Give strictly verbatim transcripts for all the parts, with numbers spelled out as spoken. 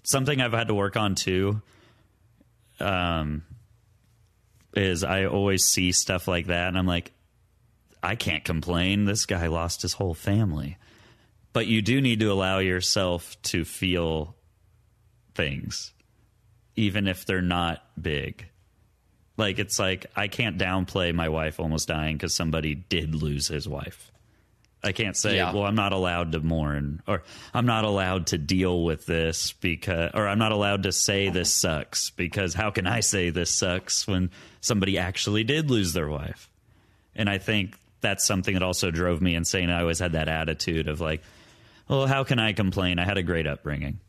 something I've had to work on too. Um, is I always see stuff like that, and I'm like, I can't complain. This guy lost his whole family. But you do need to allow yourself to feel things, even if they're not big. Like, it's like, I can't downplay my wife almost dying because somebody did lose his wife. I can't say, yeah. well, I'm not allowed to mourn, or I'm not allowed to deal with this because, or I'm not allowed to say this sucks, because how can I say this sucks when somebody actually did lose their wife? And I think that's something that also drove me insane. I always had that attitude of like, well, how can I complain? I had a great upbringing.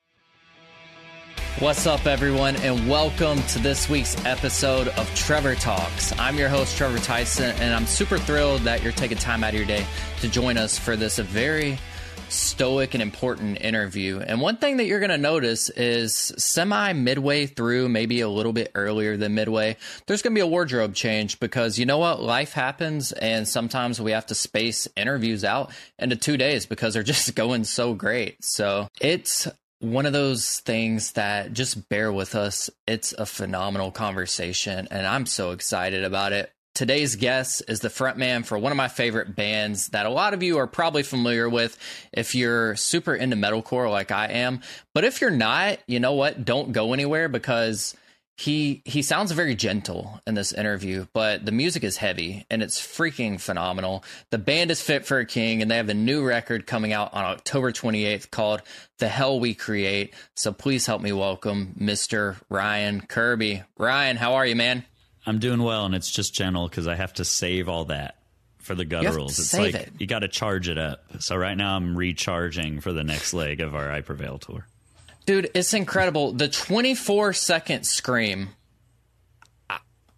What's up, everyone, and welcome to this week's episode of Trevor Talks. I'm your host, Trevor Tyson, and I'm super thrilled that you're taking time out of your day to join us for this very stoic and important interview. And one thing that you're going to notice is semi midway through, maybe a little bit earlier than midway, there's going to be a wardrobe change, because you know what? Life happens, and sometimes we have to space interviews out into two days because they're just going so great. So it's one of those things that just bear with us. It's a phenomenal conversation, and I'm so excited about it. Today's guest is the frontman for one of my favorite bands that a lot of you are probably familiar with if you're super into metalcore like I am. But if you're not, you know what? Don't go anywhere, because he he sounds very gentle in this interview, but the music is heavy and it's freaking phenomenal. The band is Fit for a King, and they have a new record coming out on October twenty-eighth called The Hell We Create. So please help me welcome Mister Ryan Kirby. Ryan, how are you, man? I'm doing well, and it's just gentle because I have to save all that for the gutturals. It's save like it. You got to charge it up. So right now I'm recharging for the next leg of our I Prevail tour. Dude, it's incredible. The twenty-four second scream, I,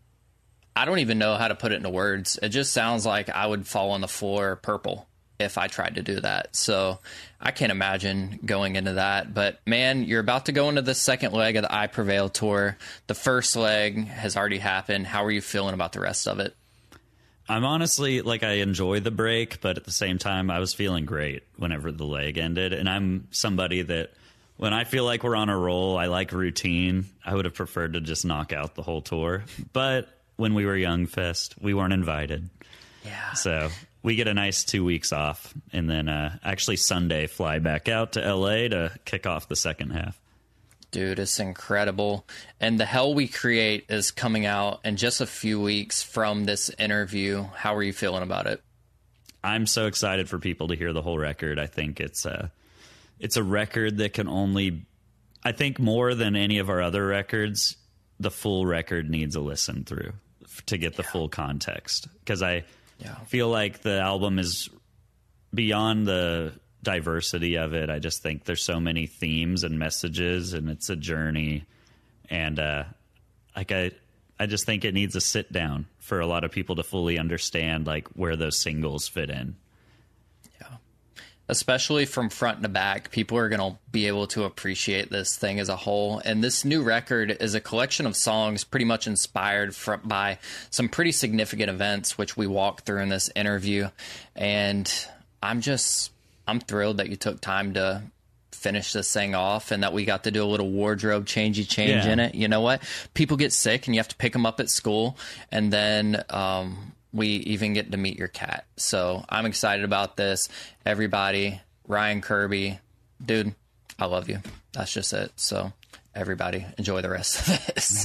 I don't even know how to put it into words. It just sounds like I would fall on the floor purple if I tried to do that. So I can't imagine going into that. But man, you're about to go into the second leg of the I Prevail tour. The first leg has already happened. How are you feeling about the rest of it? I'm honestly, like, I enjoy the break, but at the same time, I was feeling great whenever the leg ended. And I'm somebody that, when I feel like we're on a roll, I like routine. I would have preferred to just knock out the whole tour. But when we were Young Fest, we weren't invited. Yeah. So we get a nice two weeks off, and then uh, actually Sunday fly back out to L A to kick off the second half. Dude, it's incredible. And The Hell We Create is coming out in just a few weeks from this interview. How are you feeling about it? I'm so excited for people to hear the whole record. I think it's a, it's a record that can only, I think more than any of our other records, the full record needs a listen through to get the yeah. full context. Because I yeah. feel like the album is beyond the diversity of it. I just think there's so many themes and messages, and it's a journey. And uh, like I, I just think it needs a sit down for a lot of people to fully understand like where those singles fit in. Yeah, especially from front to back, people are going to be able to appreciate this thing as a whole. And this new record is a collection of songs pretty much inspired from, by some pretty significant events, which we walk through in this interview. And I'm just, I'm thrilled that you took time to finish this thing off, and that we got to do a little wardrobe changey change yeah. in it. You know what? People get sick and you have to pick them up at school, and then um, we even get to meet your cat. So I'm excited about this. Everybody, Ryan Kirby, dude, I love you. That's just it. So everybody, enjoy the rest of this.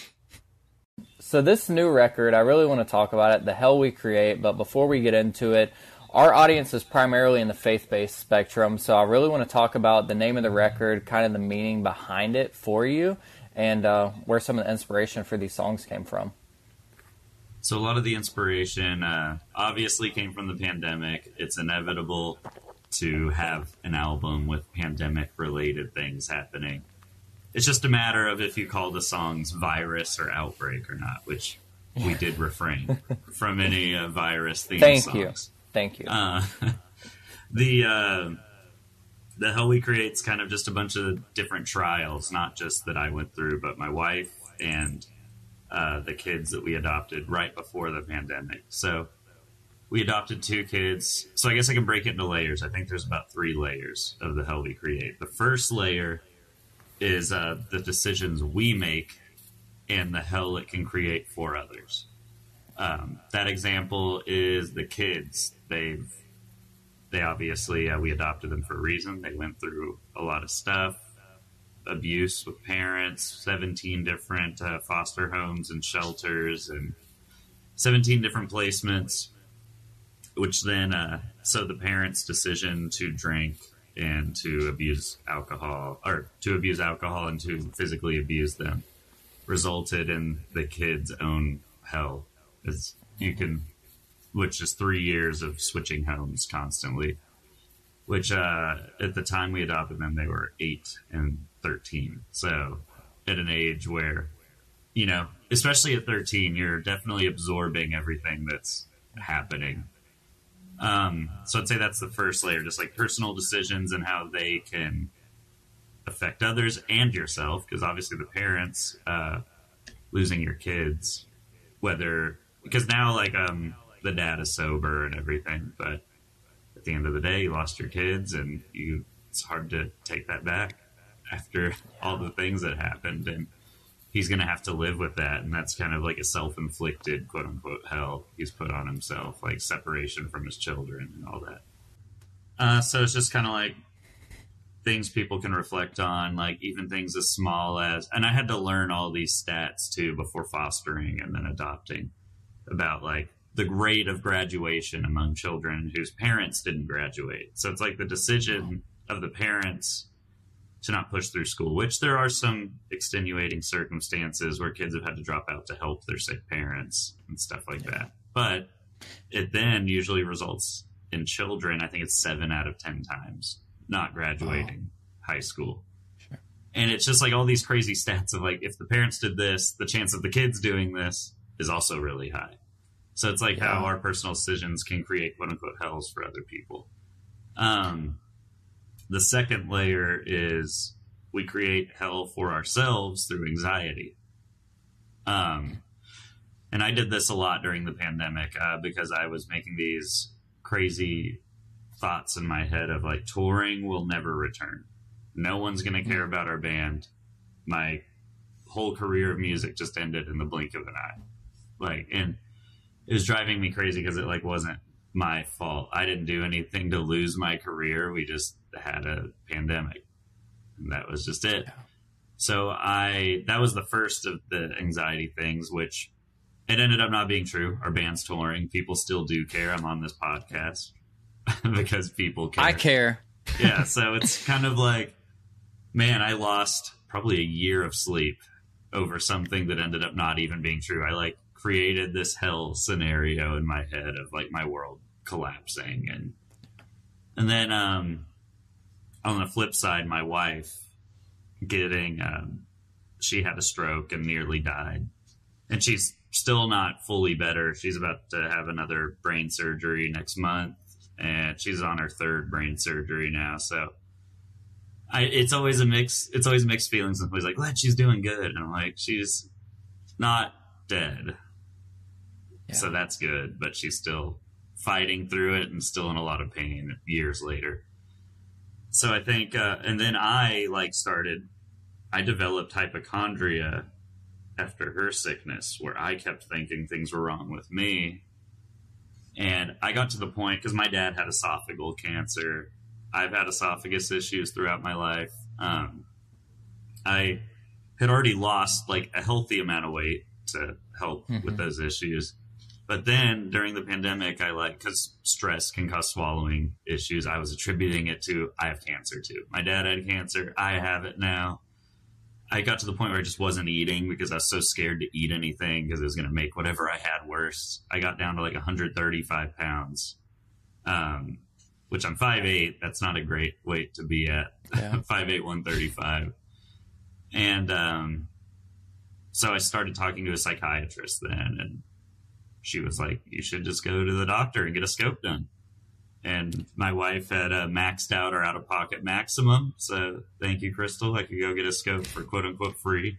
So this new record, I really want to talk about it, The Hell We Create. But before we get into it, our audience is primarily in the faith-based spectrum, so I really want to talk about the name of the record, kind of the meaning behind it for you, and uh, where some of the inspiration for these songs came from. So a lot of the inspiration uh, obviously came from the pandemic. It's inevitable to have an album with pandemic-related things happening. It's just a matter of if you call the songs Virus or Outbreak or not, which we did refrain from any uh, virus-themed Thank songs. you. Thank you. Uh, the uh, the Hell We Create's kind of just a bunch of different trials, not just that I went through, but my wife and uh, the kids that we adopted right before the pandemic. So we adopted two kids. So I guess I can break it into layers. I think there's about three layers of The Hell We Create. The first layer is uh, the decisions we make and the hell it can create for others. Um, that example is the kids. They've, they obviously, uh, we adopted them for a reason. They went through a lot of stuff, abuse with parents, seventeen different uh, foster homes and shelters, and seventeen different placements, which then, uh, so the parents' decision to drink and to abuse alcohol, or to abuse alcohol and to physically abuse them, resulted in the kids' own hell. As you can, which is three years of switching homes constantly, which uh, at the time we adopted them, they were eight and thirteen. So at an age where, you know, especially at thirteen, you're definitely absorbing everything that's happening. Um, so I'd say that's the first layer, just like personal decisions and how they can affect others and yourself. Because obviously the parents, uh, losing your kids, whether, because now like, um, the dad is sober and everything, but at the end of the day, you lost your kids and you, it's hard to take that back after all the things that happened. And he's going to have to live with that. And that's kind of like a self-inflicted, quote unquote, hell he's put on himself, like separation from his children and all that. Uh, so it's just kind of like things people can reflect on, like even things as small as, and I had to learn all these stats too before fostering and then adopting, about like the rate of graduation among children whose parents didn't graduate. So it's like the decision of the parents to not push through school, which there are some extenuating circumstances where kids have had to drop out to help their sick parents and stuff like yeah. that. But it then usually results in children, I think it's seven out of ten times, not graduating oh. high school. Sure. And it's just like all these crazy stats of like, if the parents did this, the chance of the kids doing this is also really high. So it's like yeah. how our personal decisions can create quote unquote hells for other people. Um, The second layer is we create hell for ourselves through anxiety. Um, and I did this a lot during the pandemic uh, because I was making these crazy thoughts in my head of like, touring will never return. No one's going to care about our band. My whole career of music just ended in the blink of an eye. Like, and it was driving me crazy because it like wasn't my fault. I didn't do anything to lose my career. We just had a pandemic and that was just it. Yeah. So I, that was the first of the anxiety things, which it ended up not being true. Our band's touring. People still do care. I'm on this podcast because people care. I care. Yeah. So it's kind of like, man, I lost probably a year of sleep over something that ended up not even being true. I like created this hell scenario in my head of like my world collapsing. And, and then, um, on the flip side, my wife getting, um, she had a stroke and nearly died, and she's still not fully better. She's about to have another brain surgery next month, and she's on her third brain surgery now. So I, it's always a mix. It's always mixed feelings. Somebody's like, glad she's doing good. And I'm like, she's not dead. Yeah. So that's good, but she's still fighting through it and still in a lot of pain years later. So I think, uh, and then I like started, I developed hypochondria after her sickness, where I kept thinking things were wrong with me. And I got to the point, because my dad had esophageal cancer. I've had esophagus issues throughout my life. Um, I had already lost like a healthy amount of weight to help mm-hmm. with those issues. But then during the pandemic, I like, because stress can cause swallowing issues, I was attributing it to, I have cancer too. My dad had cancer. I have it now. I got to the point where I just wasn't eating because I was so scared to eat anything because it was going to make whatever I had worse. I got down to like one hundred thirty-five pounds, um, which I'm five eight. That's not a great weight to be at. Yeah. five eight, one thirty-five. And um, so I started talking to a psychiatrist then, and she was like, you should just go to the doctor and get a scope done. And my wife had uh, maxed out our out-of-pocket maximum. So thank you, Crystal. I could go get a scope for quote-unquote free.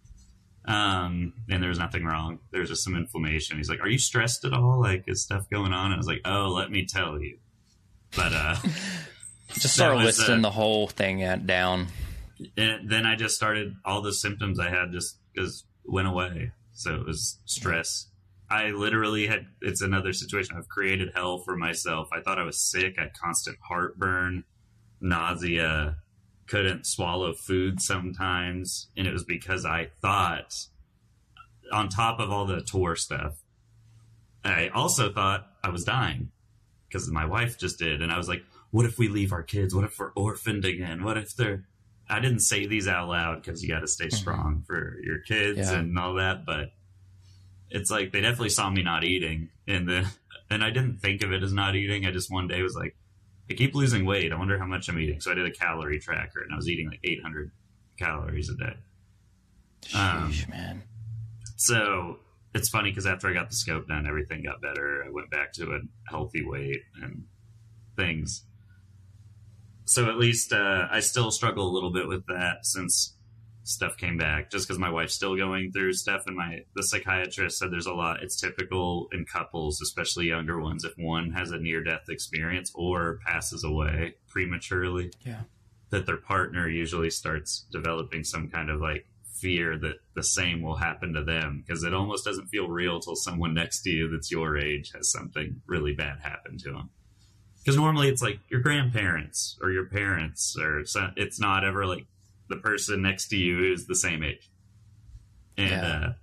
Um, and there was nothing wrong. There was just some inflammation. He's like, are you stressed at all? Like, is stuff going on? And I was like, oh, let me tell you. But uh, just start listing uh, the whole thing at, down. And then I just started, all the symptoms I had just, just went away. So it was stress. I literally had, it's another situation. I've created hell for myself. I thought I was sick. I had constant heartburn, nausea, couldn't swallow food sometimes. And it was because I thought, on top of all the tour stuff, I also thought I was dying because my wife just did. And I was like, what if we leave our kids? What if we're orphaned again? What if they're, I didn't say these out loud because you got to stay strong mm-hmm. for your kids yeah. and all that. But it's like, they definitely saw me not eating, and the, and I didn't think of it as not eating. I just one day was like, I keep losing weight. I wonder how much I'm eating. So I did a calorie tracker, and I was eating like eight hundred calories a day. Sheesh, um, man. So it's funny because after I got the scope done, everything got better. I went back to a healthy weight and things. So at least uh, I still struggle a little bit with that since stuff came back, just because my wife's still going through stuff, and my the psychiatrist said there's a lot. It's typical in couples, especially younger ones, if one has a near-death experience or passes away prematurely, yeah, that their partner usually starts developing some kind of like fear that the same will happen to them, because it almost doesn't feel real till someone next to you that's your age has something really bad happen to them. Because normally it's like your grandparents or your parents, or some, it's not ever like the person next to you who's the same age. And yeah. uh,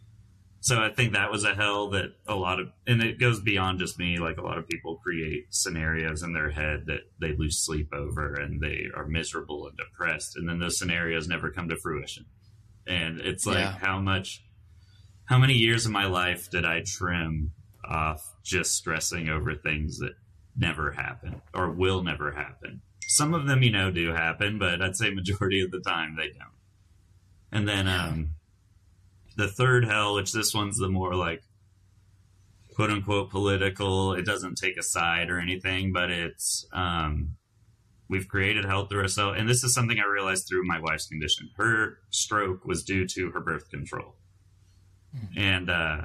so I think that was a hell that a lot of, and it goes beyond just me, like a lot of people create scenarios in their head that they lose sleep over and they are miserable and depressed. And then those scenarios never come to fruition. And it's like, yeah. how much, how many years of my life did I trim off just stressing over things that never happen or will never happen? Some of them, you know, do happen, but I'd say majority of the time they don't. And then um, the third hell, which this one's the more like quote unquote political. It doesn't take a side or anything, but it's um, we've created hell through ourselves. And this is something I realized through my wife's condition. Her stroke was due to her birth control. Mm-hmm. And uh,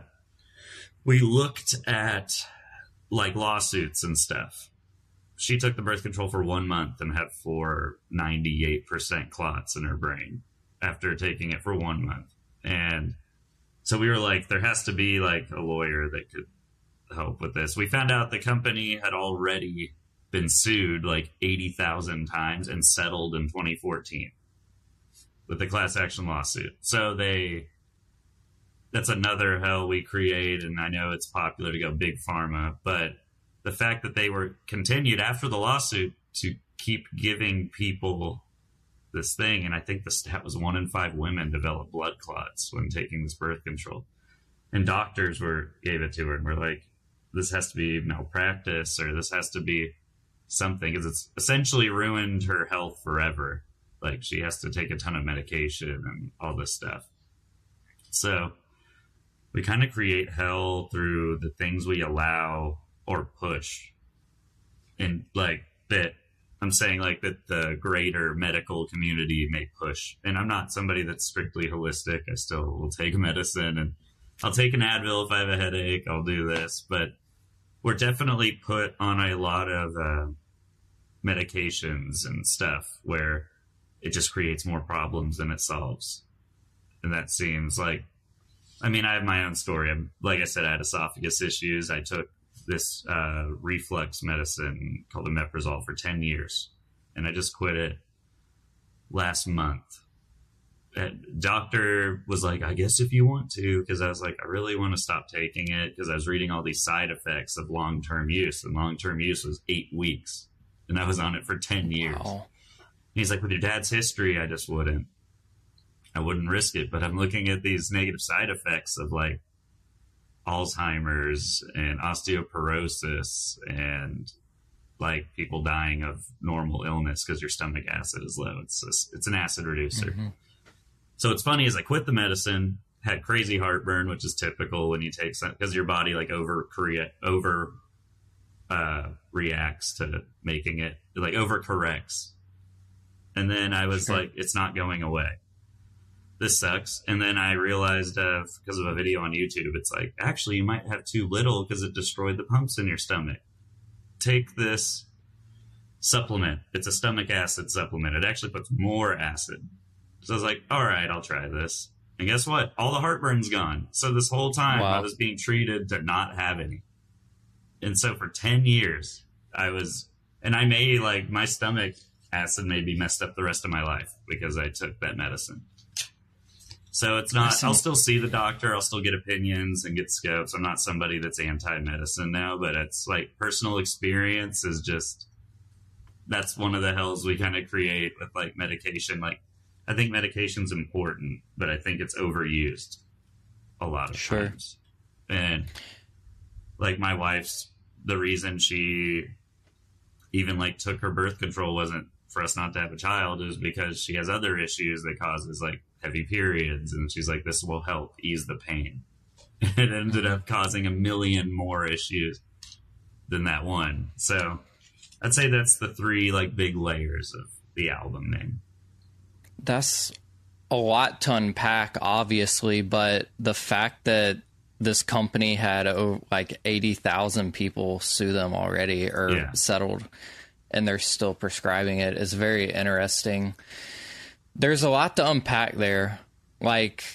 we looked at like lawsuits and stuff. She took the birth control for one month and had four ninety-eight percent clots in her brain after taking it for one month. And so we were like, there has to be like a lawyer that could help with this. We found out the company had already been sued like eighty thousand times and settled in twenty fourteen with the class action lawsuit. So they, that's another hell we create. And I know it's popular to go big pharma, but the fact that they were continued after the lawsuit to keep giving people this thing. And I think the stat was one in five women develop blood clots when taking this birth control. And doctors were, gave it to her and were like, this has to be malpractice, or this has to be something, because it's essentially ruined her health forever. Like she has to take a ton of medication and all this stuff. So we kind of create hell through the things we allow or push. And like that, I'm saying like that the greater medical community may push. And I'm not somebody that's strictly holistic. I still will take medicine, and I'll take an Advil if I have a headache. I'll do this, but we're definitely put on a lot of uh, medications and stuff where it just creates more problems than it solves. And that seems like, I mean, I have my own story. I'm, like I said, I had esophagus issues. I took this uh, reflux medicine called omeprazole for ten years. And I just quit it last month. And doctor was like, I guess if you want to, because I was like, I really want to stop taking it, because I was reading all these side effects of long-term use, and long-term use was eight weeks. And I was on it for ten years. Wow. He's like, with your dad's history, I just wouldn't. I wouldn't risk it. But I'm looking at these negative side effects of like Alzheimer's and osteoporosis and like people dying of normal illness because your stomach acid is low. It's a, it's an acid reducer. Mm-hmm. So it's funny, as I quit the medicine, had crazy heartburn, which is typical when you take some, because your body like over over uh, reacts to making it, like overcorrects. And then I was sure. like, it's not going away. This sucks. And then I realized, uh, because of a video on YouTube, it's like, actually, you might have too little because it destroyed the pumps in your stomach. Take this supplement. It's a stomach acid supplement. It actually puts more acid. So I was like, all right, I'll try this. And guess what? All the heartburn's gone. So this whole time wow. I was being treated to not have any. And so for ten years, I was, and I may, like, my stomach acid may be messed up the rest of my life because I took that medicine. So it's not, I'll still see the doctor. I'll still get opinions and get scopes. I'm not somebody that's anti-medicine now, but it's like personal experience is just, that's one of the hells we kind of create with like medication. Like, I think medication's important, but I think it's overused a lot of sure. times. And like my wife's, the reason she even like took her birth control wasn't for us not to have a child, is because she has other issues that causes like heavy periods. And she's like, this will help ease the pain. It ended up causing a million more issues than that one. So I'd say that's the three like big layers of the album name. That's a lot to unpack, obviously, but the fact that this company had oh, like eighty thousand people sue them already or yeah. settled, and they're still prescribing it is very interesting. There's a lot to unpack there. Like,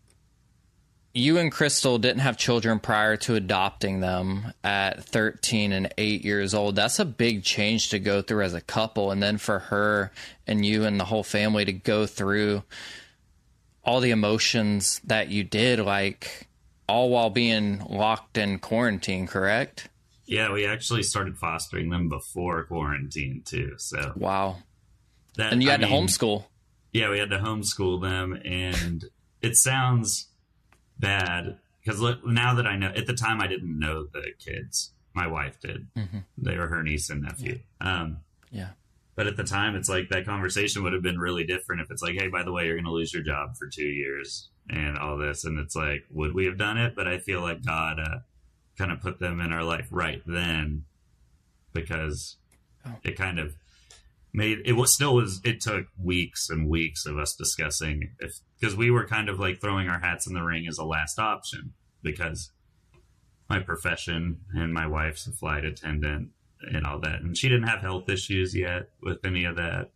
you and Crystal didn't have children prior to adopting them at thirteen and eight years old. That's a big change to go through as a couple. And then for her and you and the whole family to go through all the emotions that you did, like, all while being locked in quarantine, correct? Yeah, we actually started fostering them before quarantine too. So wow. That, and you had I to mean, homeschool. Yeah, we had to homeschool them, and it sounds bad because now that I know, at the time I didn't know the kids. My wife did. Mm-hmm. They were her niece and nephew. Yeah. Um, yeah. But at the time, it's like that conversation would have been really different if it's like, hey, by the way, you're going to lose your job for two years and all this. And it's like, would we have done it? But I feel like God uh, kind of put them in our life right then, because oh. it kind of made it was still was it took weeks and weeks of us discussing if, because we were kind of like throwing our hats in the ring as a last option, because my profession and my wife's a flight attendant and all that, and she didn't have health issues yet with any of that.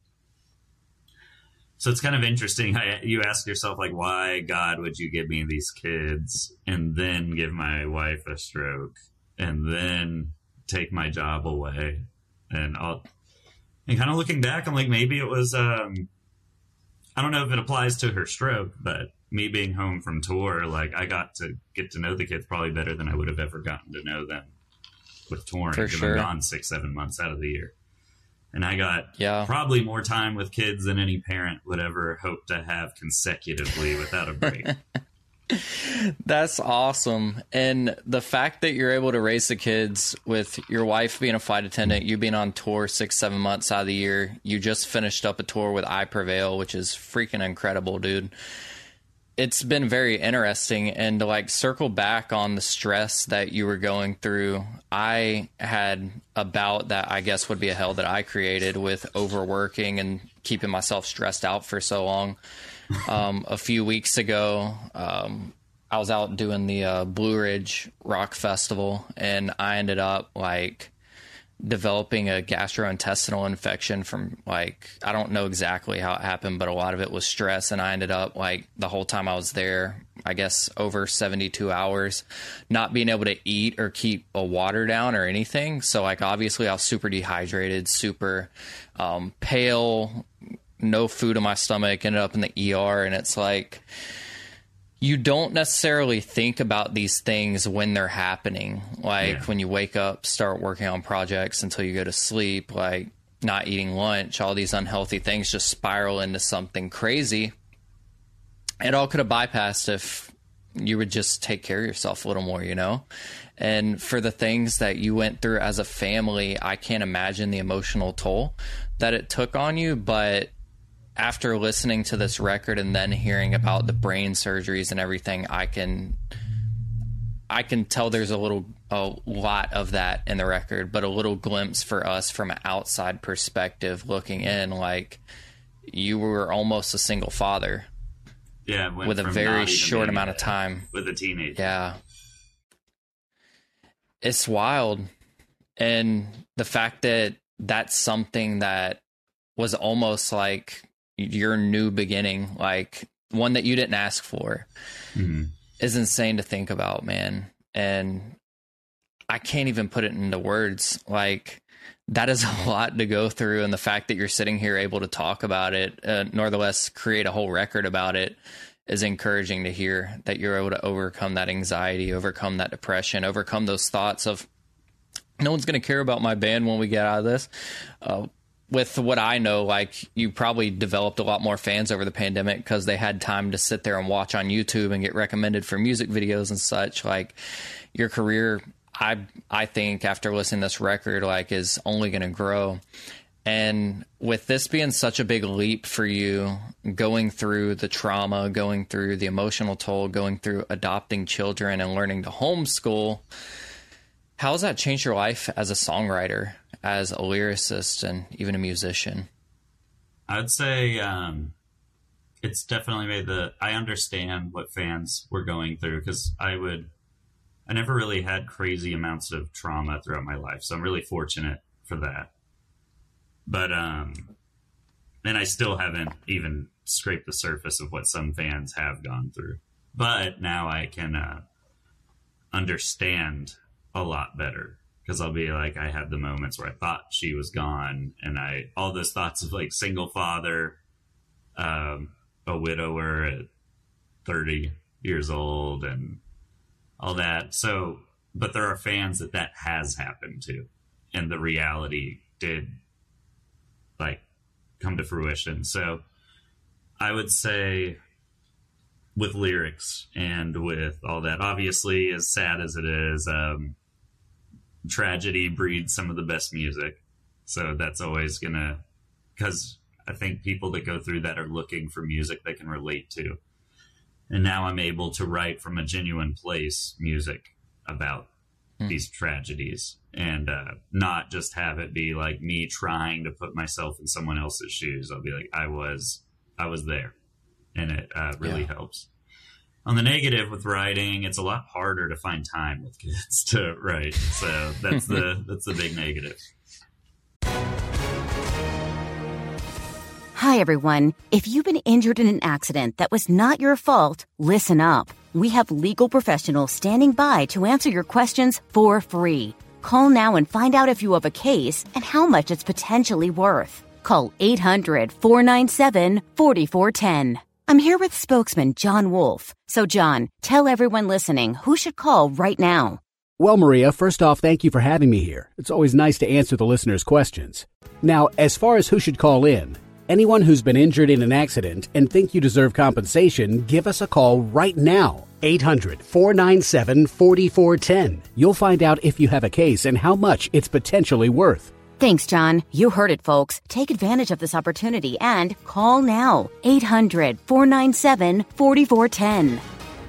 So it's kind of interesting. I, you ask yourself, like, why, God, would you give me these kids and then give my wife a stroke and then take my job away? And all, and kind of looking back, I'm like, maybe it was, um, I don't know if it applies to her stroke, but me being home from tour, like, I got to get to know the kids probably better than I would have ever gotten to know them with touring. For sure. I'm gone six, seven months out of the year. And I got yeah. probably more time with kids than any parent would ever hope to have consecutively without a break. That's awesome. And the fact that you're able to raise the kids with your wife being a flight attendant, you being on tour six, seven months out of the year, you just finished up a tour with I Prevail, which is freaking incredible, dude. It's been very interesting. And to like circle back on the stress that you were going through, I had a bout that I guess would be a hell that I created with overworking and keeping myself stressed out for so long. Um, a few weeks ago, um, I was out doing the uh, Blue Ridge Rock Festival, and I ended up like developing a gastrointestinal infection from like, I don't know exactly how it happened, but a lot of it was stress. And I ended up like the whole time I was there, I guess over seventy-two hours, not being able to eat or keep a water down or anything. So like, obviously I was super dehydrated, super um, pale, no food in my stomach, ended up in the E R. And it's like, you don't necessarily think about these things when they're happening. Like yeah. when you wake up, start working on projects until you go to sleep, like not eating lunch, all these unhealthy things just spiral into something crazy. It all could have bypassed if you would just take care of yourself a little more, you know? And for the things that you went through as a family, I can't imagine the emotional toll that it took on you. But after listening to this record and then hearing about the brain surgeries and everything, I can, I can tell there's a little, a lot of that in the record, but a little glimpse for us from an outside perspective looking in, like you were almost a single father. Yeah. With a very short amount of time. With a teenager. Yeah. It's wild. And the fact that that's something that was almost like your new beginning, like one that you didn't ask for, mm-hmm. is insane to think about, man. And I can't even put it into words. Like, that is a lot to go through. And the fact that you're sitting here able to talk about it, uh, nonetheless create a whole record about it, is encouraging to hear that you're able to overcome that anxiety, overcome that depression, overcome those thoughts of no one's going to care about my band when we get out of this. Uh, with what I know, like, you probably developed a lot more fans over the pandemic because they had time to sit there and watch on YouTube and get recommended for music videos and such. Like, your career, I I think after listening to this record, like, is only going to grow. And with this being such a big leap for you, going through the trauma, going through the emotional toll, going through adopting children and learning to homeschool, how has that changed your life as a songwriter, as a lyricist, and even a musician? I'd say um, it's definitely made the... I understand what fans were going through, because I would... I never really had crazy amounts of trauma throughout my life, so I'm really fortunate for that. But, um, and I still haven't even scraped the surface of what some fans have gone through. But now I can uh, understand a lot better, because I'll be like, I had the moments where I thought she was gone, and I, all those thoughts of like single father, um, a widower at thirty years old, and all that. So, but there are fans that that has happened to, and the reality did like come to fruition. So I would say with lyrics and with all that, obviously, as sad as it is, um, tragedy breeds some of the best music. So that's always gonna, because I think people that go through that are looking for music they can relate to. And now I'm able to write from a genuine place music about mm. these tragedies, and uh, not just have it be like me trying to put myself in someone else's shoes. I'll be like, I was, I was there, and it uh, really yeah. helps. On the negative with writing, it's a lot harder to find time with kids to write. So that's the that's the big negative. Hi, everyone. If you've been injured in an accident that was not your fault, listen up. We have legal professionals standing by to answer your questions for free. Call now and find out if you have a case and how much it's potentially worth. Call eight hundred, four nine seven, four four one zero. I'm here with spokesman John Wolf. So, John, tell everyone listening who should call right now. Well, Maria, first off, thank you for having me here. It's always nice to answer the listeners' questions. Now, as far as who should call in, anyone who's been injured in an accident and think you deserve compensation, give us a call right now. eight hundred, four nine seven, four four one zero. You'll find out if you have a case and how much it's potentially worth. Thanks, John. You heard it, folks. Take advantage of this opportunity and call now. eight hundred, four nine seven, four four one zero.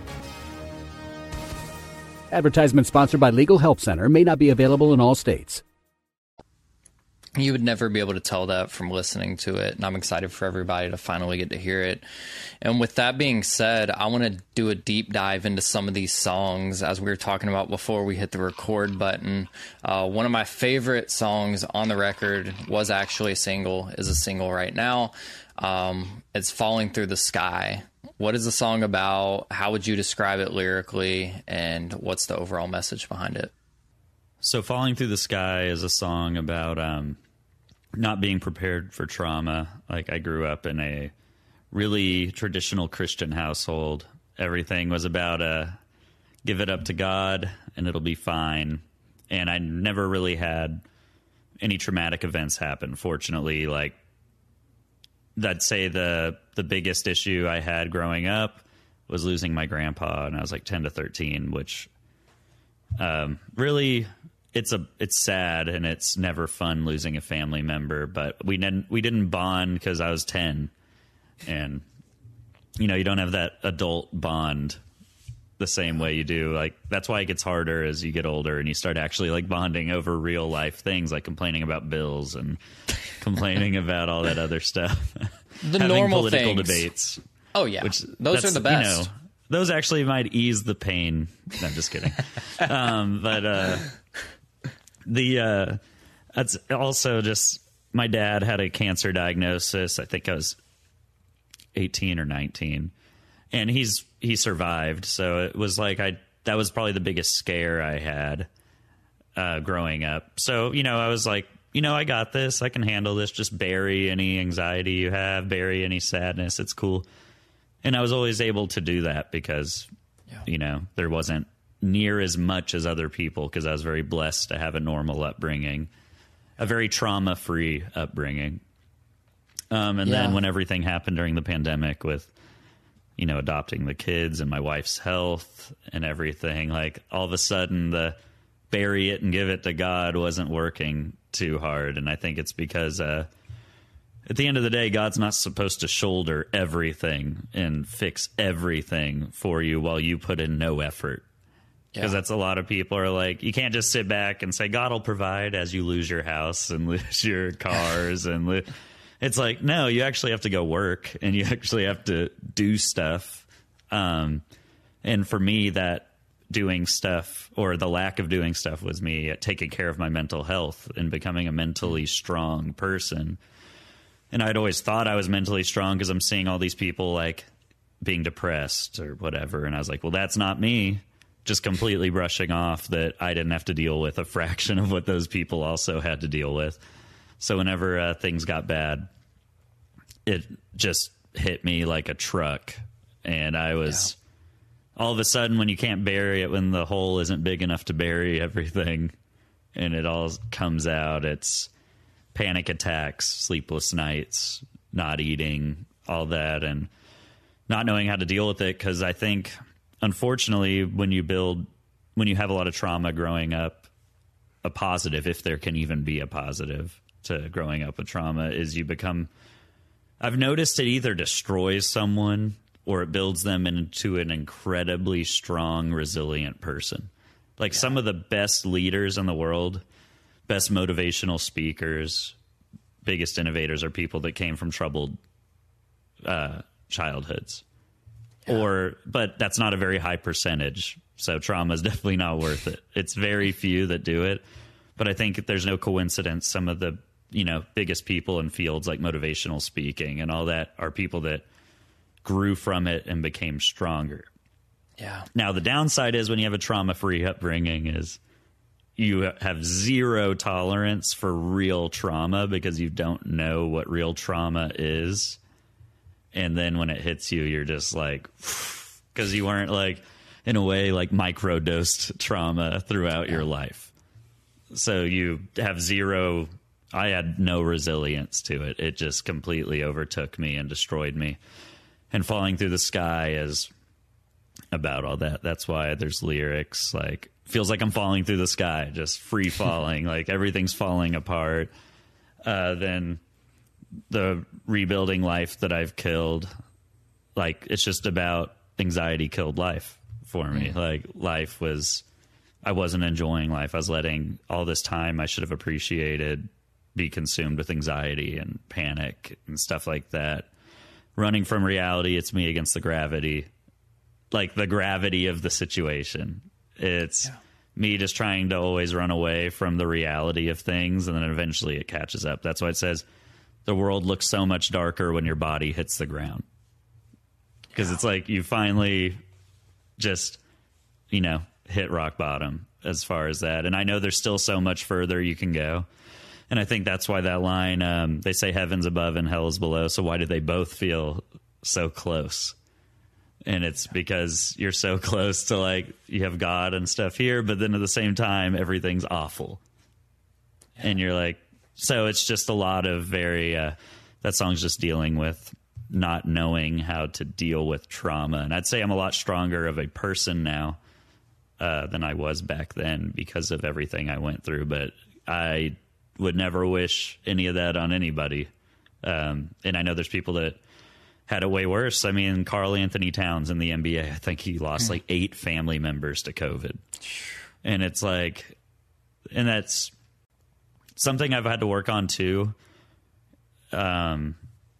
Advertisement sponsored by Legal Help Center. May not be available in all states. You would never be able to tell that from listening to it, and I'm excited for everybody to finally get to hear it. And with that being said, I want to do a deep dive into some of these songs, as we were talking about before we hit the record button. Uh, one of my favorite songs on the record was actually a single, is a single right now. Um, it's Falling Through the Sky. What is the song about? How would you describe it lyrically? And what's the overall message behind it? So Falling Through the Sky is a song about um, not being prepared for trauma. Like, I grew up in a really traditional Christian household. Everything was about uh, give it up to God and it'll be fine. And I never really had any traumatic events happen, fortunately. Like, I'd say the the biggest issue I had growing up was losing my grandpa, and I was like ten to thirteen, which um, really, it's a it's sad and it's never fun losing a family member. But we didn't we didn't bond because I was ten, and you know you don't have that adult bond the same way you do. Like, that's why it gets harder as you get older and you start actually like bonding over real life things, like complaining about bills and complaining about all that other stuff. The Having normal political things. debates. Oh yeah, which those are the best. You know, those actually might ease the pain. No, I'm just kidding. um, but uh, the uh, That's also just, my dad had a cancer diagnosis. I think I was eighteen or nineteen, and he's, he survived. So it was like, I, that was probably the biggest scare I had, uh, growing up. So, you know, I was like, you know, I got this, I can handle this. Just bury any anxiety you have, bury any sadness. It's cool. And I was always able to do that because, yeah. you know, there wasn't near as much as other people, because I was very blessed to have a normal upbringing, a very trauma-free upbringing. Um, and yeah. then when everything happened during the pandemic with, you know, adopting the kids and my wife's health and everything, like all of a sudden the bury it and give it to God wasn't working too hard. And I think it's because uh, at the end of the day, God's not supposed to shoulder everything and fix everything for you while you put in no effort. Because yeah. that's a lot of people are like, you can't just sit back and say, God will provide as you lose your house and lose your cars. and lo-. It's like, no, you actually have to go work and you actually have to do stuff. Um, and for me, that doing stuff, or the lack of doing stuff, was me taking care of my mental health and becoming a mentally strong person. And I'd always thought I was mentally strong because I'm seeing all these people like being depressed or whatever. And I was like, well, that's not me. Just completely brushing off that I didn't have to deal with a fraction of what those people also had to deal with. So whenever uh, things got bad, it just hit me like a truck. And I was yeah. all of a sudden, when you can't bury it, when the hole isn't big enough to bury everything and it all comes out, it's panic attacks, sleepless nights, not eating, all that, and not knowing how to deal with it. Because I think, unfortunately, when you build, when you have a lot of trauma growing up, a positive, if there can even be a positive to growing up with trauma, is you become, I've noticed it either destroys someone or it builds them into an incredibly strong, resilient person. Like yeah. some of the best leaders in the world, best motivational speakers, biggest innovators are people that came from troubled uh, childhoods. Yeah. Or, but that's not a very high percentage. So trauma is definitely not worth it. It's very few that do it. But I think there's no coincidence. Some of the, you know, biggest people in fields like motivational speaking and all that are people that grew from it and became stronger. Yeah. Now, the downside is when you have a trauma-free upbringing is you have zero tolerance for real trauma because you don't know what real trauma is. And then when it hits you, you're just like, because you weren't like, in a way, like microdosed trauma throughout yeah. your life. So you have zero, I had no resilience to it. It just completely overtook me and destroyed me. And Falling Through the Sky is about all that. That's why there's lyrics like, feels like I'm falling through the sky, just free falling, like everything's falling apart. Uh, then the rebuilding life that I've killed, like it's just about anxiety killed life for me. Mm. Like life was, I wasn't enjoying life. I was letting all this time I should have appreciated be consumed with anxiety and panic and stuff like that. Running from reality, it's me against the gravity, like the gravity of the situation. It's yeah. me just trying to always run away from the reality of things, and then eventually it catches up. That's why it says the world looks so much darker when your body hits the ground. Because yeah. it's like you finally just, you know, hit rock bottom as far as that. And I know there's still so much further you can go. And I think that's why that line, um, they say heaven's above and hell is below. So why do they both feel so close? And it's because you're so close to, like, you have God and stuff here, but then at the same time, everything's awful. Yeah. And you're like, so it's just a lot of very, uh, that song's just dealing with not knowing how to deal with trauma. And I'd say I'm a lot stronger of a person now uh, than I was back then because of everything I went through. But I would never wish any of that on anybody. Um, and I know there's people that had it way worse. I mean, Karl Anthony Towns in the N B A, I think he lost like eight family members to COVID. And it's like, and that's something I've had to work on too. Um,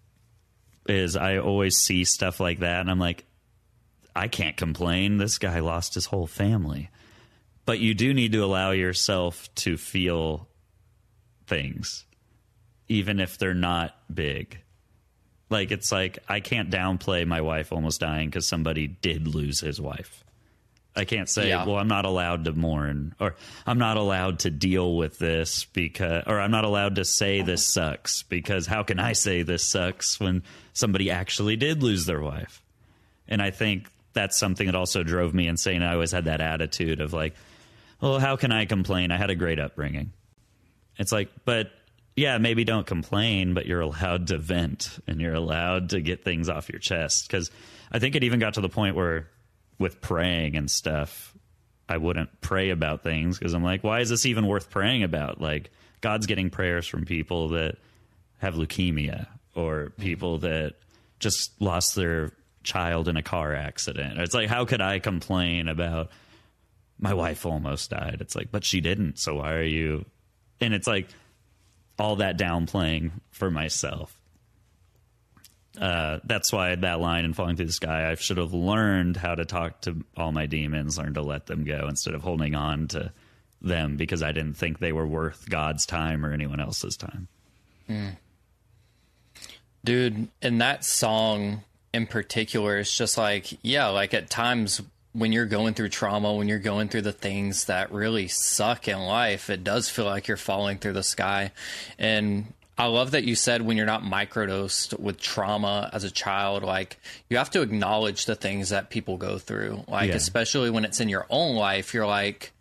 is I always see stuff like that and I'm like, I can't complain. This guy lost his whole family. But you do need to allow yourself to feel things, even if they're not big. Like, it's like, I can't downplay my wife almost dying because somebody did lose his wife. I can't say, yeah. well, I'm not allowed to mourn, or I'm not allowed to deal with this because, or I'm not allowed to say this sucks, because how can I say this sucks when somebody actually did lose their wife? And I think that's something that also drove me insane. I always had that attitude of like, well, how can I complain? I had a great upbringing. It's like, but yeah, maybe don't complain, but you're allowed to vent and you're allowed to get things off your chest. Because I think it even got to the point where with praying and stuff, I wouldn't pray about things because I'm like, why is this even worth praying about? Like, God's getting prayers from people that have leukemia or people that just lost their child in a car accident. It's like, how could I complain about my wife almost died? It's like, but she didn't, so why are you? And it's like all that downplaying for myself. Uh, that's why that line in Falling Through the Sky, I should have learned how to talk to all my demons, learn to let them go instead of holding on to them because I didn't think they were worth God's time or anyone else's time. Mm. Dude, in that song in particular, it's just like, yeah, like at times when you're going through trauma, when you're going through the things that really suck in life, it does feel like you're falling through the sky. And I love that you said when you're not microdosed with trauma as a child, like you have to acknowledge the things that people go through, like yeah. especially when it's in your own life. You're like,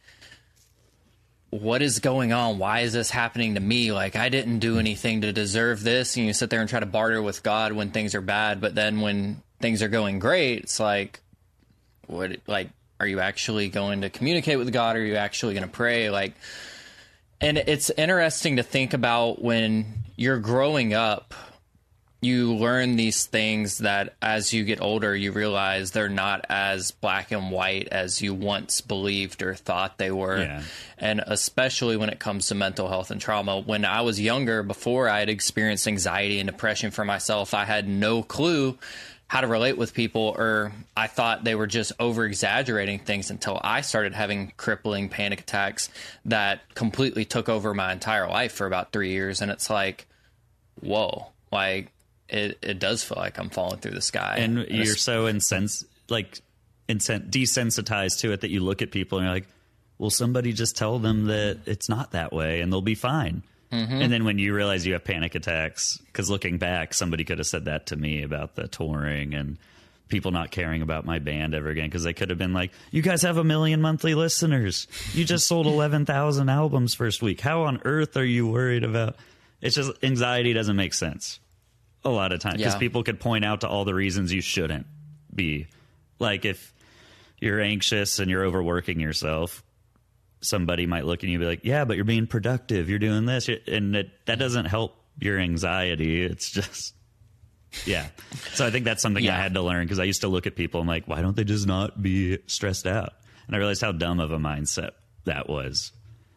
what is going on? Why is this happening to me? Like, I didn't do anything to deserve this. And you sit there and try to barter with God when things are bad. But then when things are going great, it's like, what, like, are you actually going to communicate with God? Are you actually going to pray? Like, and it's interesting to think about when you're growing up, you learn these things that as you get older, you realize they're not as black and white as you once believed or thought they were. Yeah. And especially when it comes to mental health and trauma. When I was younger, before I had experienced anxiety and depression for myself, I had no clue how to relate with people, or I thought they were just over exaggerating things until I started having crippling panic attacks that completely took over my entire life for about three years. And it's like, whoa, like it, it does feel like I'm falling through the sky. And, and you're so insens like insen- desensitized to it that you look at people and you're like, well, somebody just tell them that it's not that way and they'll be fine. Mm-hmm. And then when you realize you have panic attacks, because looking back, somebody could have said that to me about the touring and people not caring about my band ever again, because they could have been like, you guys have a million monthly listeners. You just sold eleven thousand albums first week. How on earth are you worried about? It's just anxiety doesn't make sense a lot of times because yeah. people could point out to all the reasons you shouldn't be. Like if you're anxious and you're overworking yourself, somebody might look at you and be like, yeah, but you're being productive. You're doing this. And it, that doesn't help your anxiety. It's just, yeah. So I think that's something yeah. I had to learn because I used to look at people and like, why don't they just not be stressed out? And I realized how dumb of a mindset that was.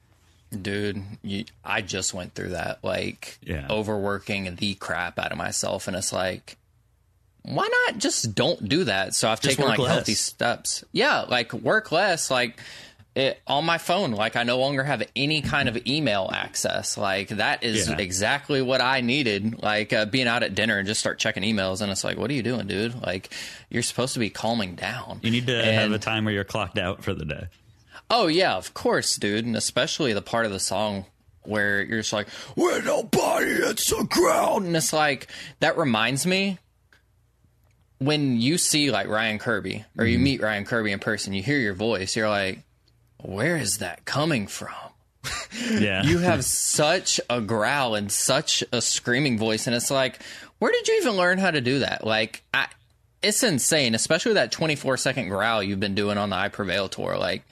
Dude, you, I just went through that, like yeah. overworking the crap out of myself. And it's like, why not just don't do that? So I've just taken like less. healthy steps. Yeah. Like work less, like, It, on my phone, like I no longer have any kind of email access. Like that is yeah. exactly what I needed. Like uh, being out at dinner and just start checking emails, and it's like, what are you doing, dude? Like you're supposed to be calming down. You need to and, have a time where you're clocked out for the day. Oh yeah, of course, dude, and especially the part of the song where you're just like, "When nobody hits the ground," and it's like that reminds me. When you see like Ryan Kirby, or you mm-hmm. meet Ryan Kirby in person, you hear your voice, you're like, where is that coming from? Yeah. You have such a growl and such a screaming voice. And it's like, where did you even learn how to do that? Like, I, it's insane, especially that twenty-four second growl you've been doing on the I Prevail tour. Like,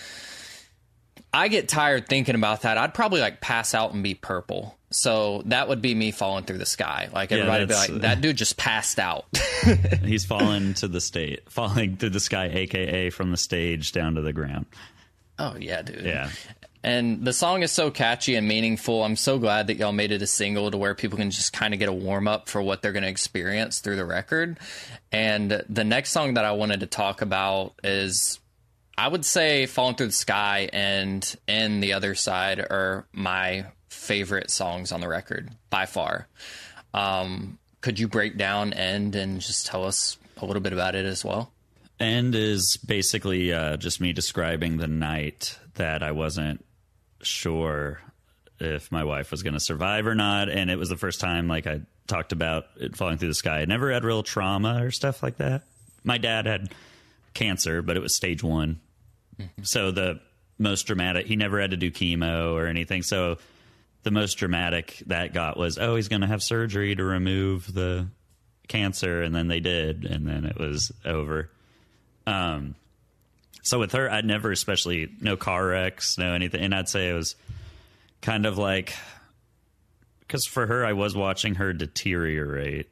I get tired thinking about that. I'd probably like pass out and be purple. So that would be me falling through the sky. Like everybody yeah, would be like, that dude just passed out. He's falling to the state, falling through the sky, A K A from the stage down to the ground. Oh, yeah, dude. Yeah. And the song is so catchy and meaningful. I'm so glad that y'all made it a single to where people can just kind of get a warm up for what they're going to experience through the record. And the next song that I wanted to talk about is, I would say Falling Through the Sky and And the Other Side are my favorite songs on the record by far. Um, could you break down End and just tell us a little bit about it as well? End is basically uh, just me describing the night that I wasn't sure if my wife was going to survive or not. And it was the first time, like I talked about it falling through the sky. I never had real trauma or stuff like that. My dad had cancer, but it was stage one. Mm-hmm. So the most dramatic, he never had to do chemo or anything. So the most dramatic that got was, oh, he's going to have surgery to remove the cancer. And then they did. And then it was over. Um, so with her, I'd never, especially no car wrecks, no anything. And I'd say it was kind of like, because for her, I was watching her deteriorate.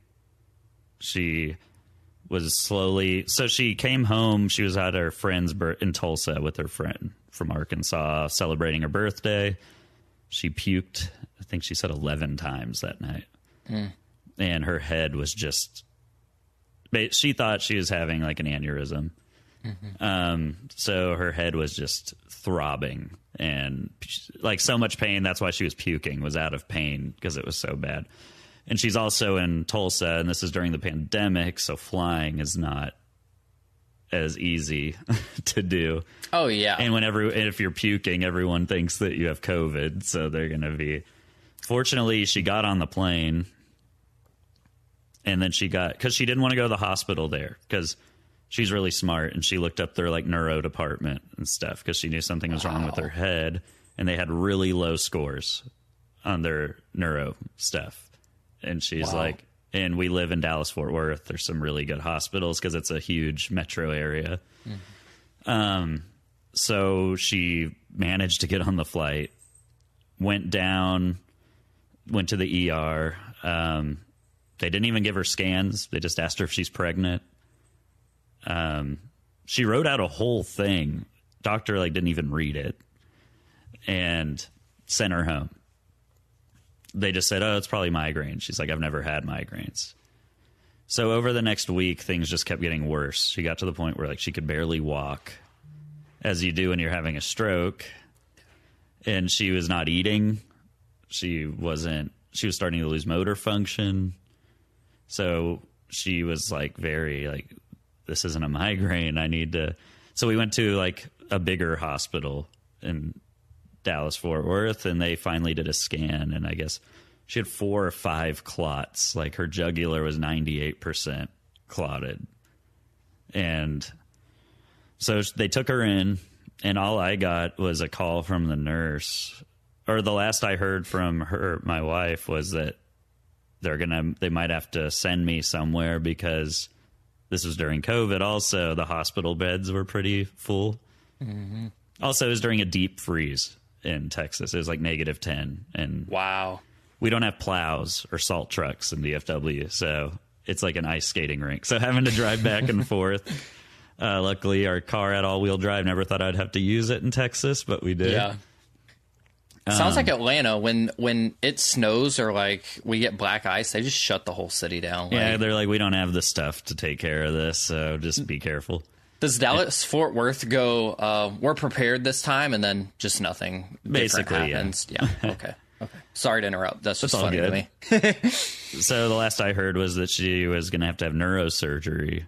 She was slowly, so she came home. She was at her friend's birth in Tulsa with her friend from Arkansas celebrating her birthday. She puked, I think she said eleven times that night. Mm. And her head was just, she thought she was having like an aneurysm. Mm-hmm. Um, so her head was just throbbing and like so much pain. That's why she was puking, was out of pain because it was so bad. And she's also in Tulsa, and this is during the pandemic, so flying is not as easy to do. Oh, yeah. And whenever, if you're puking, everyone thinks that you have COVID, so they're going to be... Fortunately, she got on the plane, and then she got... Because she didn't want to go to the hospital there, because she's really smart, and she looked up their, like, neuro department and stuff, because she knew something was wow. wrong with her head, and they had really low scores on their neuro stuff. And she's wow. like, and we live in Dallas-Fort Worth. There's some really good hospitals because it's a huge metro area. Mm-hmm. Um, so she managed to get on the flight, went down, went to the E R. Um, they didn't even give her scans. They just asked her if she's pregnant. Um, she wrote out a whole thing. Doctor like didn't even read it and sent her home. They just said, oh, it's probably migraine. She's like, I've never had migraines. So over the next week, things just kept getting worse. She got to the point where like she could barely walk, as you do when you're having a stroke. And she was not eating. She wasn't, she was starting to lose motor function. So she was like very like, this isn't a migraine. I need to. So we went to like a bigger hospital in Dallas-Fort Worth, and they finally did a scan, and I guess she had four or five clots. Like her jugular was ninety-eight percent clotted. And so they took her in, and all I got was a call from the nurse, or the last I heard from her, my wife, was that they're gonna, they might have to send me somewhere because this was during COVID. Also, the hospital beds were pretty full. Mm-hmm. Also, it was during a deep freeze in Texas. It was like negative ten. And wow. We don't have plows or salt trucks in D F W, so it's like an ice skating rink. So having to drive back and forth. Uh, luckily, our car had all-wheel drive. Never thought I'd have to use it in Texas, but we did. Yeah. Um, Sounds like Atlanta. When when it snows or like we get black ice, they just shut the whole city down. Like, yeah, they're like, we don't have the stuff to take care of this, so just be careful. Does Dallas-Fort Worth go, uh, we're prepared this time, and then just nothing basically happens? Yeah. yeah. Okay. Okay. Sorry to interrupt. That's just That's funny all good. to me. So the last I heard was that she was going to have to have neurosurgery.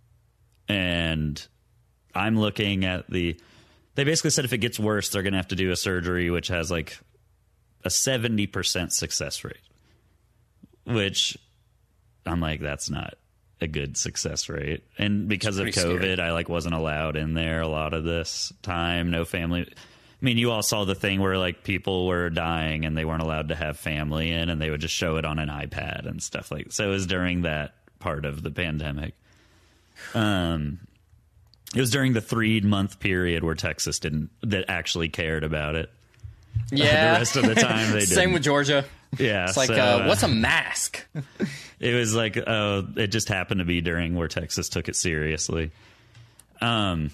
And I'm looking at the... They basically said if it gets worse, they're going to have to do a surgery which has like a seventy percent success rate. Which I'm like, that's not a good success rate. And because of COVID, scary. I like wasn't allowed in there a lot of this time. No family. I mean, you all saw the thing where like people were dying and they weren't allowed to have family in, and they would just show it on an iPad and stuff like that. So it was during that part of the pandemic. Um, it was during the three month period where Texas didn't, that actually cared about it. Yeah. Uh, the rest of the time they didn't. Same with Georgia. Yeah. It's like, so, uh, what's a mask? It was like, uh, it just happened to be during where Texas took it seriously. Um,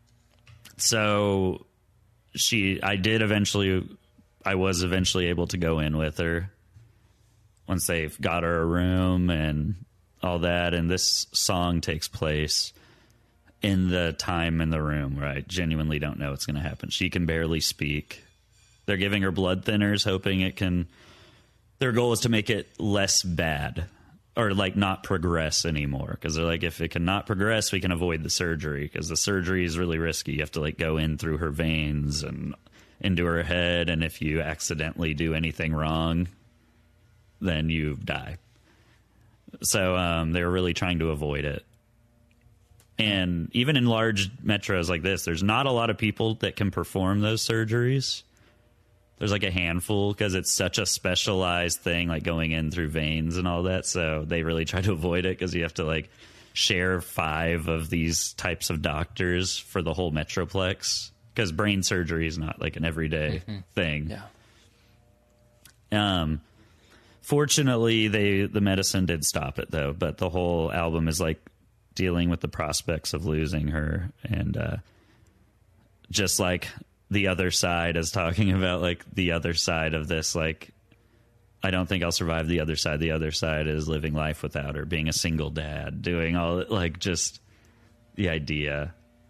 so she, I did eventually, I was eventually able to go in with her once they got her a room and all that. And this song takes place in the time in the room where I genuinely don't know what's going to happen. She can barely speak. They're giving her blood thinners, hoping it can. Their goal is to make it less bad, or like not progress anymore. Because they're like, if it cannot progress, we can avoid the surgery. Because the surgery is really risky. You have to like go in through her veins and into her head, and if you accidentally do anything wrong, then you die. So um, they were really trying to avoid it. And even in large metros like this, there's not a lot of people that can perform those surgeries. There's like a handful because it's such a specialized thing, like going in through veins and all that. So they really try to avoid it because you have to like share five of these types of doctors for the whole metroplex, because brain surgery is not like an everyday mm-hmm. thing. Yeah. Um, fortunately, they the medicine did stop it though. But the whole album is like dealing with the prospects of losing her, and uh, just like the other side is talking about, like the other side of this, like I don't think I'll survive the other side. The other side is living life without her, being a single dad, doing all like just the idea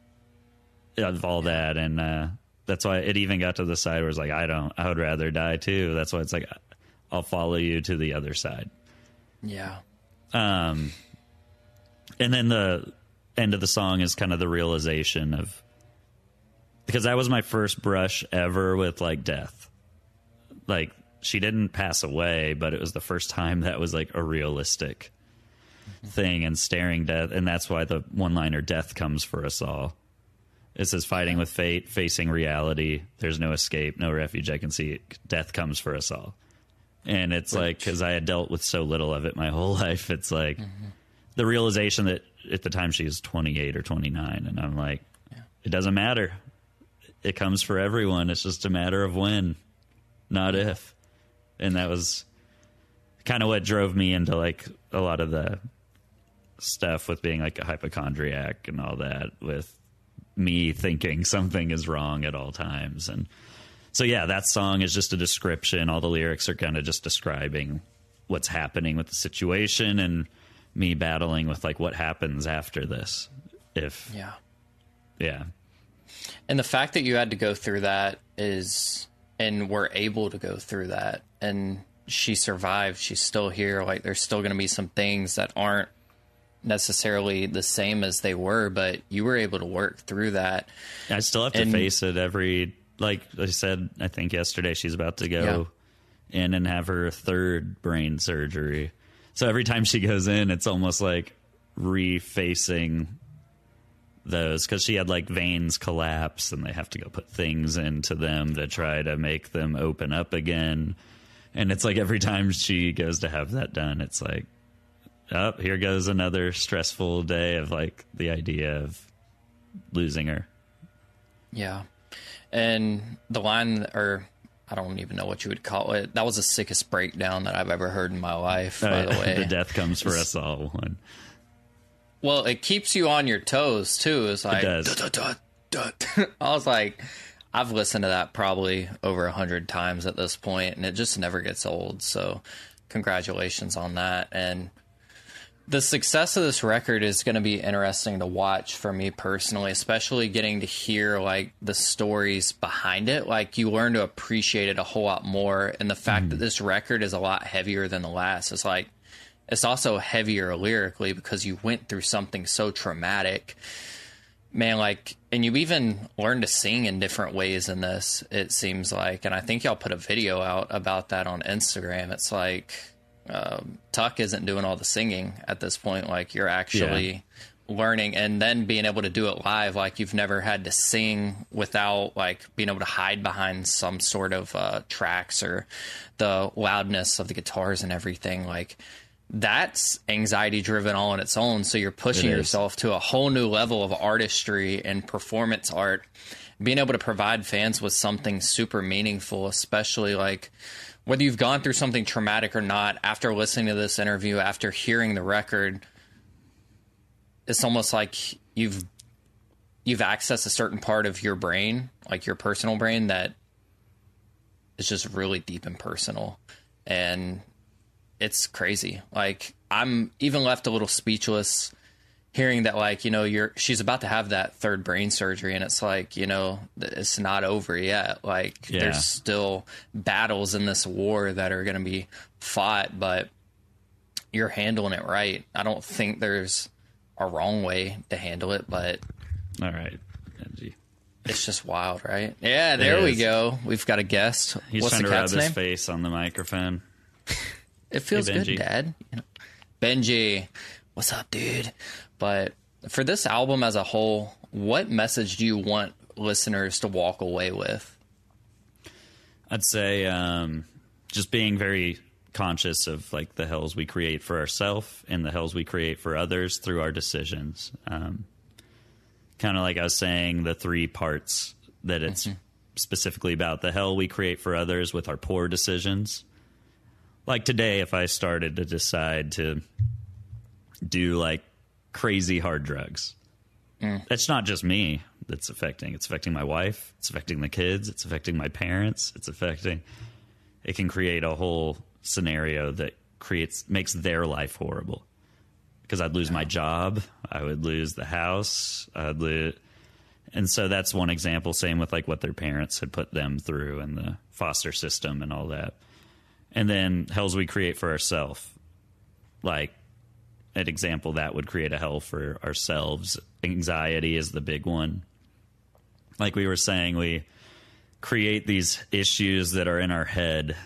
of all that, and uh, that's why it even got to the side where it's like I don't, I would rather die too. That's why it's like I'll follow you to the other side. Yeah. Um. And then the end of the song is kind of the realization of, because that was my first brush ever with like death. Like she didn't pass away, but it was the first time that was like a realistic mm-hmm. thing, and staring death. And that's why the one liner, death comes for us all. It says fighting with fate, facing reality. There's no escape, no refuge I can see. Death comes for us all. And it's Which, like, because I had dealt with so little of it my whole life, it's like, mm-hmm. the realization that at the time she was twenty-eight or twenty-nine, and I'm like, yeah. It doesn't matter. It comes for everyone. It's just a matter of when, not if. And that was kind of what drove me into like a lot of the stuff with being like a hypochondriac and all that, with me thinking something is wrong at all times. And so, yeah, that song is just a description. All the lyrics are kind of just describing what's happening with the situation, and me battling with like what happens after this. If yeah yeah and the fact that you had to go through that is, and were able to go through that, and she survived, she's still here. Like there's still going to be some things that aren't necessarily the same as they were, but you were able to work through that. I still have to and, face it every, like I said, I think yesterday, she's about to go yeah. in and have her third brain surgery. So every time she goes in, it's almost like refacing those, because she had like veins collapse, and they have to go put things into them to try to make them open up again. And it's like every time she goes to have that done, it's like, oh, here goes another stressful day of like the idea of losing her. Yeah. And the line, or I don't even know what you would call it, that was the sickest breakdown that I've ever heard in my life, by uh, the way. The death comes for us all one. Well, it keeps you on your toes, too. It's like, it does. Duh, duh, duh, duh. I was like, I've listened to that probably over a hundred times at this point, and it just never gets old. So congratulations on that. And the success of this record is going to be interesting to watch for me personally, especially getting to hear like the stories behind it. Like you learn to appreciate it a whole lot more. And the fact mm. that this record is a lot heavier than the last, it's like, it's also heavier lyrically because you went through something so traumatic, man. Like, and you even learn to sing in different ways in this, it seems like. And I think y'all put a video out about that on Instagram. It's like, Um, Tuck isn't doing all the singing at this point. Like you're actually yeah. learning, and then being able to do it live. Like you've never had to sing without like being able to hide behind some sort of uh, tracks or the loudness of the guitars and everything. Like that's anxiety driven all on its own. So you're pushing yourself to a whole new level of artistry and performance art, being able to provide fans with something super meaningful, especially like whether you've gone through something traumatic or not. After listening to this interview, after hearing the record, it's almost like you've you've accessed a certain part of your brain, like your personal brain, that is just really deep and personal. And it's crazy. Like I'm even left a little speechless hearing that, like, you know, you're she's about to have that third brain surgery, and it's like, you know, it's not over yet. Like, yeah. there's still battles in this war that are going to be fought, but you're handling it right. I don't think there's a wrong way to handle it, but all right, Benji. It's just wild, right? Yeah, there we go. We've got a guest. He's What's trying the to rub cat's his name? face on the microphone. It feels Hey, good, Dad. You know, Benji, what's up, dude? But for this album as a whole, what message do you want listeners to walk away with? I'd say um, just being very conscious of like the hells we create for ourselves and the hells we create for others through our decisions. Um, kind of like I was saying, the three parts that it's mm-hmm. specifically about: the hell we create for others with our poor decisions. Like today, if I started to decide to do like crazy hard drugs, mm. that's not just me that's affecting. It's affecting my wife. It's affecting the kids. It's affecting my parents. It's affecting, it can create a whole scenario that creates, makes their life horrible. Because I'd lose my job. I would lose the house. I'd lose, and so that's one example. Same with like what their parents had put them through and the foster system and all that. And then hells we create for ourselves. Like an example that would create a hell for ourselves. Anxiety is the big one. Like we were saying, we create these issues that are in our head,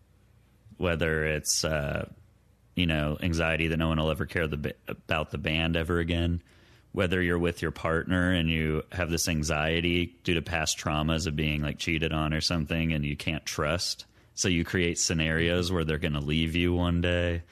whether it's, uh, you know, anxiety that no one will ever care the, about the band ever again, whether you're with your partner and you have this anxiety due to past traumas of being like cheated on or something and you can't trust. So you create scenarios where they're going to leave you one day.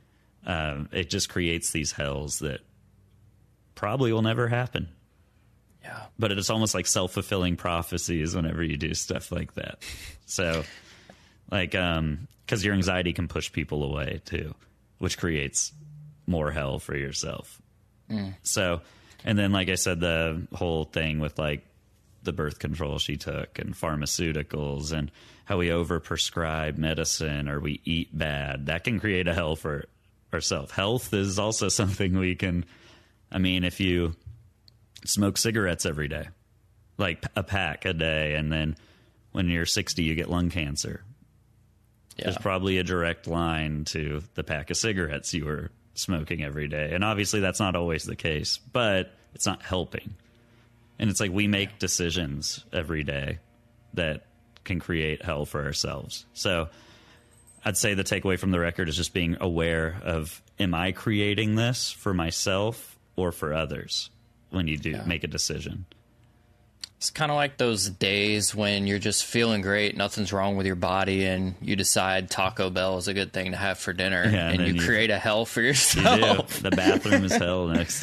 Um, it just creates these hells that probably will never happen. Yeah. But it's almost like self-fulfilling prophecies whenever you do stuff like that. So, like, um, because your anxiety can push people away too, which creates more hell for yourself. Mm. So, and then, like I said, the whole thing with like the birth control she took and pharmaceuticals and how we overprescribe medicine or we eat bad, that can create a hell for ourselves. Health is also something we can, I mean, if you smoke cigarettes every day, like a pack a day, and then when you're sixty, you get lung cancer. Yeah. There's probably a direct line to the pack of cigarettes you were smoking every day. And obviously that's not always the case, but it's not helping. And it's like we make decisions every day that can create hell for ourselves. So I'd say the takeaway from the record is just being aware of, am I creating this for myself or for others when you do yeah. make a decision? It's kind of like those days when you're just feeling great, nothing's wrong with your body, and you decide Taco Bell is a good thing to have for dinner, yeah, and, and you, you create a hell for yourself. You do. The bathroom is hell next.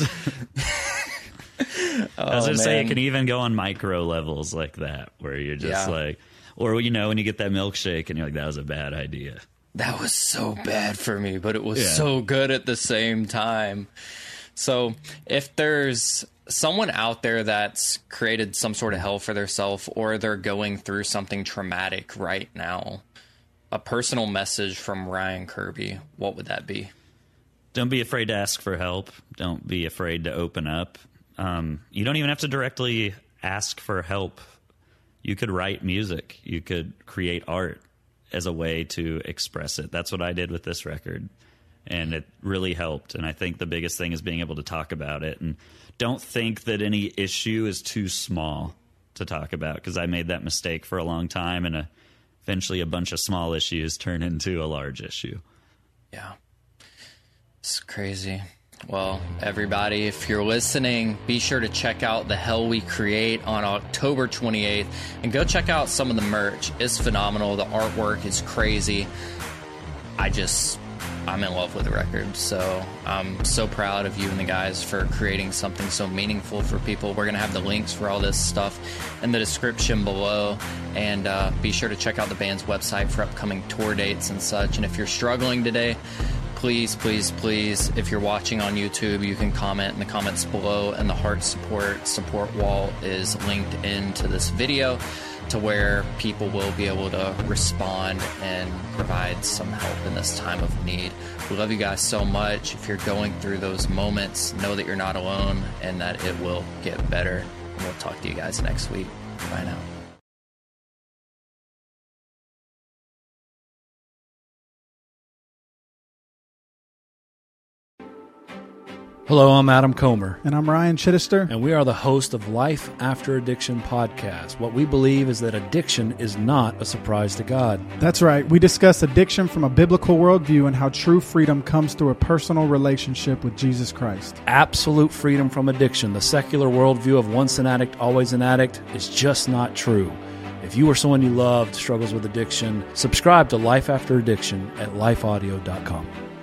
Oh, I was going to say, it man. can even go on micro levels like that, where you're just yeah. like, or, you know, when you get that milkshake and you're like, that was a bad idea. That was so bad for me, but it was yeah. so good at the same time. So if there's someone out there that's created some sort of hell for themselves, or they're going through something traumatic right now, a personal message from Ryan Kirby, what would that be? Don't be afraid to ask for help. Don't be afraid to open up. Um, you don't even have to directly ask for help. You could write music. You could create art as a way to express it. That's what I did with this record, and it really helped. And I think the biggest thing is being able to talk about it. And don't think that any issue is too small to talk about, because I made that mistake for a long time, and a, eventually a bunch of small issues turn into a large issue. Yeah. It's crazy. Well, everybody, if you're listening, be sure to check out The Hell We Create on October twenty-eighth, and go check out some of the merch. It's phenomenal. The artwork is crazy. I just, I'm in love with the record, so I'm so proud of you and the guys for creating something so meaningful for people. We're going to have the links for all this stuff in the description below, and uh, be sure to check out the band's website for upcoming tour dates and such. And if you're struggling today, please, please, please, if you're watching on YouTube, you can comment in the comments below, and the heart support support wall is linked into this video. to where people will be able to respond and provide some help in this time of need. We love you guys so much. If you're going through those moments, know that you're not alone and that it will get better. We'll talk to you guys next week. Bye now. Hello, I'm Adam Comer. And I'm Ryan Chittister. And we are the host of Life After Addiction podcast. What we believe is that addiction is not a surprise to God. That's right. We discuss addiction from a biblical worldview and how true freedom comes through a personal relationship with Jesus Christ. Absolute freedom from addiction. The secular worldview of once an addict, always an addict is just not true. If you or someone you loved struggles with addiction, subscribe to Life After Addiction at life audio dot com.